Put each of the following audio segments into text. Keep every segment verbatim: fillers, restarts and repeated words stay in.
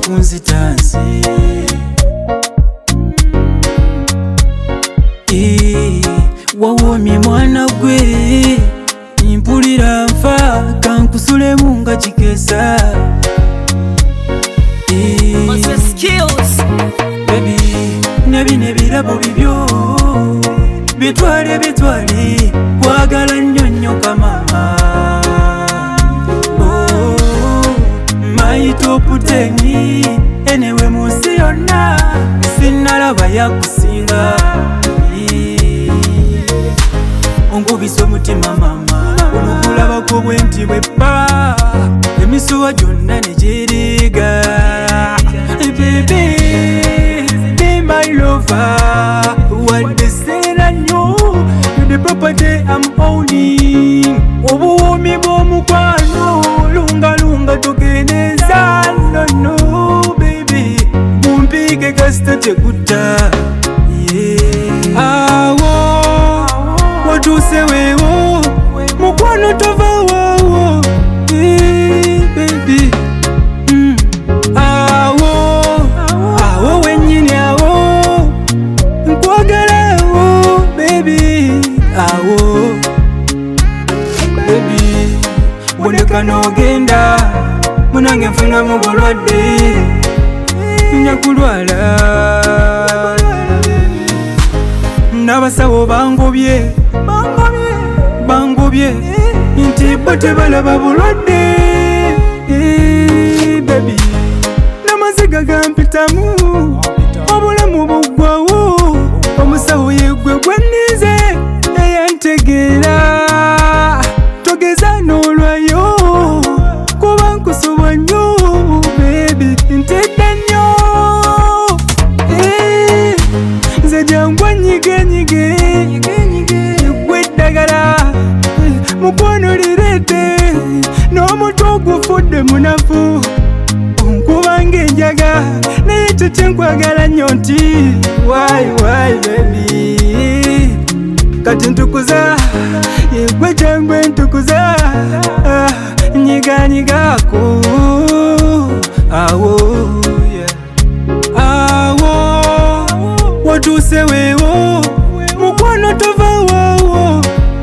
kunzitansi wawomye mwana gwe mpulira nfa kankusulemu nga kikesa baby nebino ebirabo bibyo bitwale bitwale kwagala nnyo nnyo kamama oh, my top ten enewe munsi yonna sinalaba yakusinga onkubisa omutima mama olukulabako bwenti bweppa emisuwa gyonna negiriga baby be my lover wadde seera nnyo the property I'm owning obuwoomi bw'omukwano lungalunga togeneza no no baby mumpiike kasita tegutta awo watuuse weewo mukwano tova waawo baby mm. awo awo wennyini awo nkwagalawo baby awo baby buleka n'ogenda munange nfunamu bulwadde nyakulwala n'abasawo bangobye bangobye nti bo tebalaba bulwadde baby n'amaziga gampitamu obulamu buggwawo omusawo yeggwe gwennize eyantegeera togeza n'olwayo kuba nkusuba nnyo baby ntedde nnyo nze jangwa nyigenyige gwe ddagala mukwano lireete n'omutwe ogufudde munafu onkuba ng'enjaga naye kyekye nkwagala nnyo nti why why baby kati ntukuza yegwe kyangwe ntukuza nyiganyigaako awo yeah. awo watuuse weewo mukwano tova waawo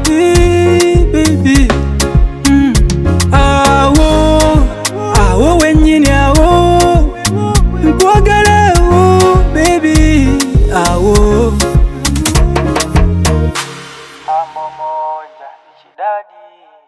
baby mm. awo awo wennyini awo nkwagalawo baby awo Amo moja, Ichidadi.